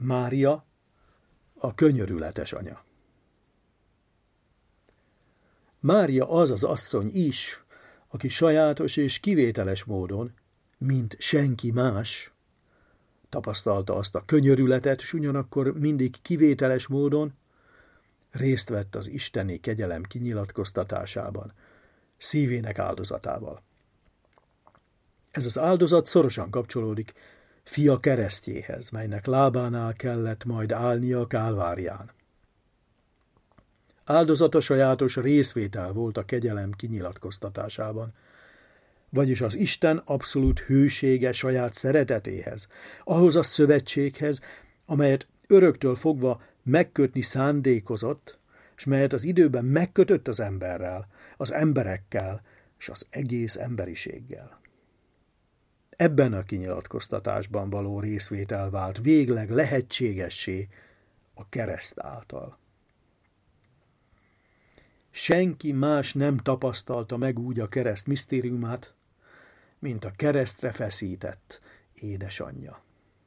Mária, a könyörületes anya. Mária az az asszony is, aki sajátos és kivételes módon, mint senki más, tapasztalta azt a könyörületet, s ugyanakkor mindig kivételes módon részt vett az isteni kegyelem kinyilatkoztatásában, szívének áldozatával. Ez az áldozat szorosan kapcsolódik fia keresztjéhez, melynek lábánál kellett majd állnia a Kálvárián. Áldozata sajátos részvétel volt a kegyelem kinyilatkoztatásában, vagyis az Isten abszolút hűsége saját szeretetéhez, ahhoz a szövetséghez, amelyet öröktől fogva megkötni szándékozott, és melyet az időben megkötött az emberrel, az emberekkel és az egész emberiséggel. Ebben a kinyilatkoztatásban való részvétel vált végleg lehetségessé a kereszt által. Senki más nem tapasztalta meg úgy a kereszt misztériumát, mint a keresztre feszített édesanyja.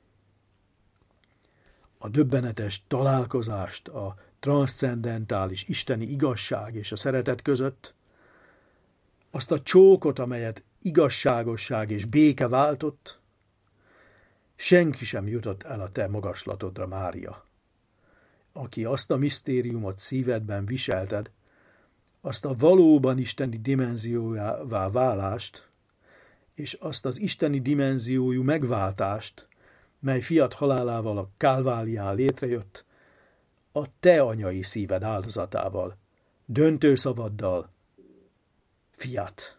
A döbbenetes találkozást a transzcendentális isteni igazság és a szeretet között, azt a csókot, amelyet igazságosság és béke váltott, senki sem jutott el a te magaslatodra, Mária, aki azt a misztériumot szívedben viselted, azt a valóban isteni dimenziójává válást, és azt az isteni dimenziójú megváltást, mely fiat halálával a Kálvárián létrejött, a te anyai szíved áldozatával, döntő szavaddal, fiat,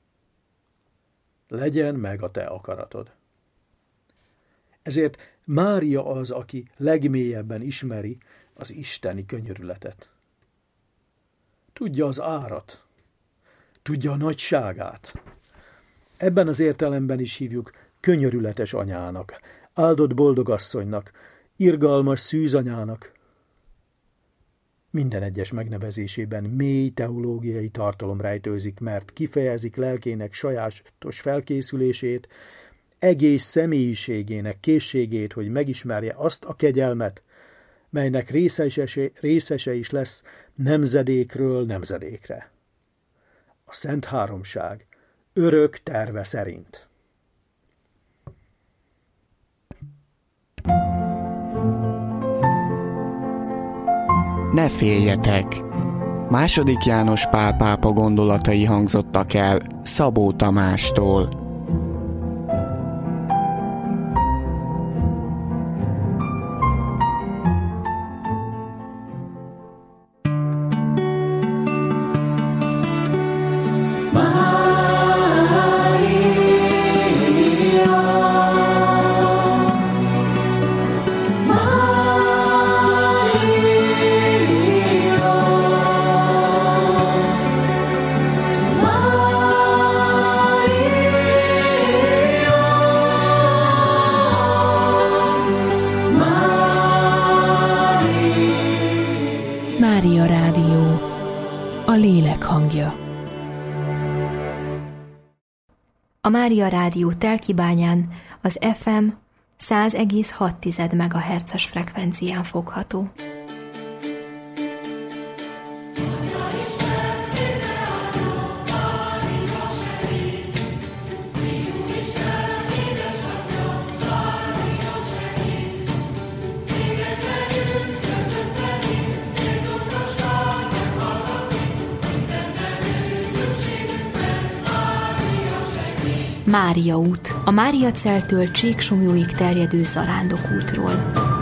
legyen meg a te akaratod. Ezért Mária az, aki legmélyebben ismeri az isteni könyörületet. Tudja az árat, tudja a nagyságát. Ebben az értelemben is hívjuk könyörületes anyának, áldott boldogasszonynak, irgalmas szűzanyának. Minden egyes megnevezésében mély teológiai tartalom rejtőzik, mert kifejezik lelkének sajátos felkészülését, egész személyiségének készségét, hogy megismerje azt a kegyelmet, melynek részese is lesz nemzedékről nemzedékre. A Szent Háromság örök terve szerint. Ne féljetek! II. János Pál pápa gondolatai hangzottak el Szabó Tamástól. Mária Rádió, a lélek hangja. A Mária Rádió Telkibányán az FM 100,6 MHz-es frekvencián fogható. Mária út, a Mária Celtől Csíksomlyóig terjedő zarándokútról.